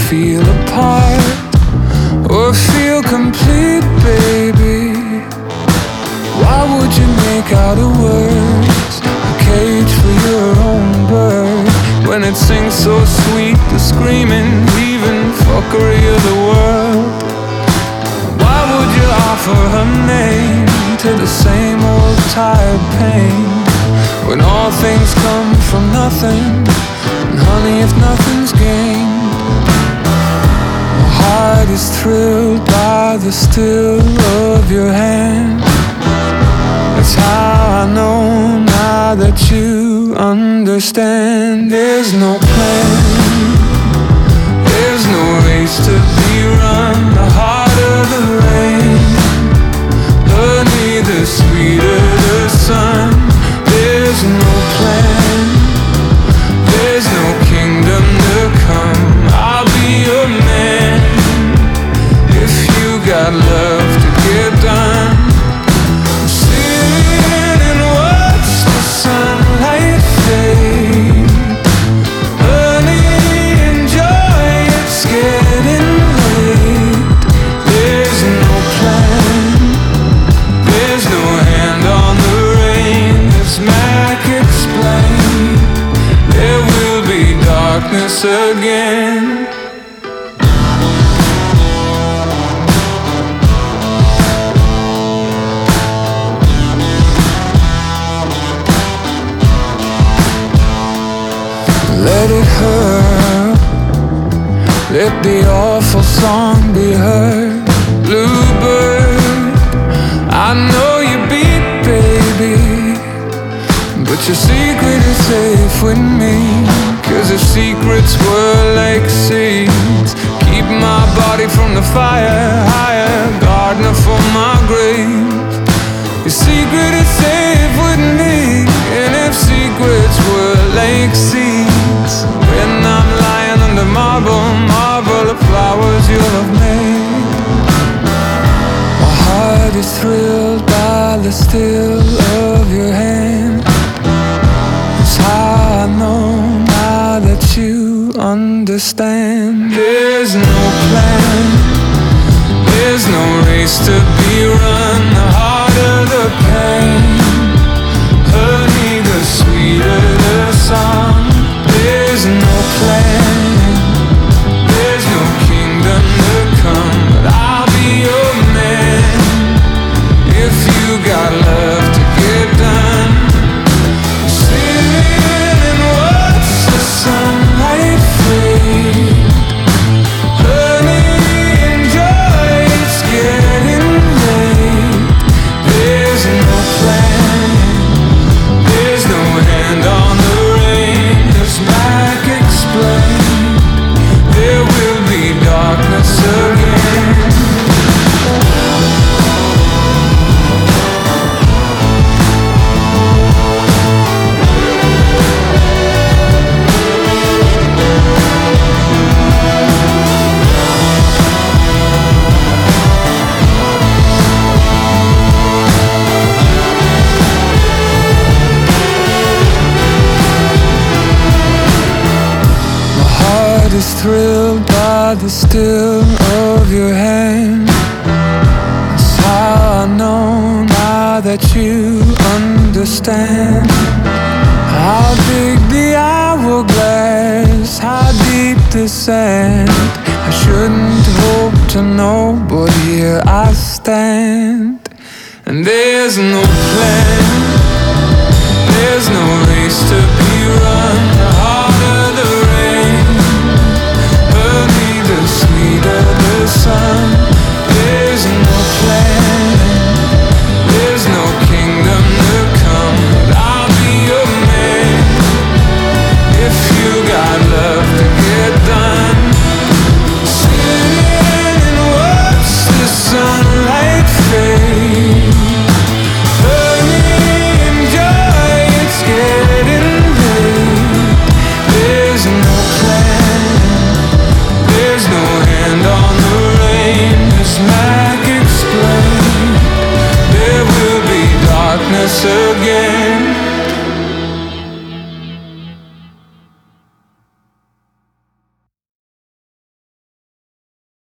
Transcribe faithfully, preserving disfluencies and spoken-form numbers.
feel apart or feel complete, baby. Why would you make out of words a cage for your own bird when it sings so sweet, the screaming, leaving fuckery of the world? Why would you offer her name to the same old tired pain when all things come from nothing? And honey, if nothing's gained, my heart is thrilled by the still of your hand. That's how I know now that you understand. There's no plan, there's no race to be run. The harder the rain, honey, the sweeter the sun. There's no plan, there's no kingdom to come. I'll be your man if you got love to get done. Again, let it hurt, let the awful song be heard. Bluebird, I know you beat, baby, but your secret is safe with me. Cause if secrets were like seeds, keep my body from the fire, higher, gardener for my grave. Your secret is safe with me. And if secrets were like seeds, when I'm lying under marble, marble of flowers you'll have made, my heart is thrilled by the still of your hand. That's how I know that you understand. There's no plan, there's no race to be run. The harder the pain, honey, the sweeter the song. There's no plan, there's no kingdom to come, but I'll be your man if you got love to get done. Sunlight fade, honey, enjoy, it's getting late. There's no plan, there's no hand on the rein. As Mac explained, there will be darkness again. Is thrilled by the still of your hand. That's how I know now that you understand. How big the hourglass, how deep the sand. I shouldn't hope to know, but here I stand. And there's no plan, there's no race to be run. The harder the rain, the sweeter the sun. There's no plan, there's no kingdom to come, but I'll be your man if you got love to get done. Sitting and watch the sunlight fade, honey, enjoy, it's getting late. There's no plan, there's no hand on the rein. As Mac explained, there will be darkness again.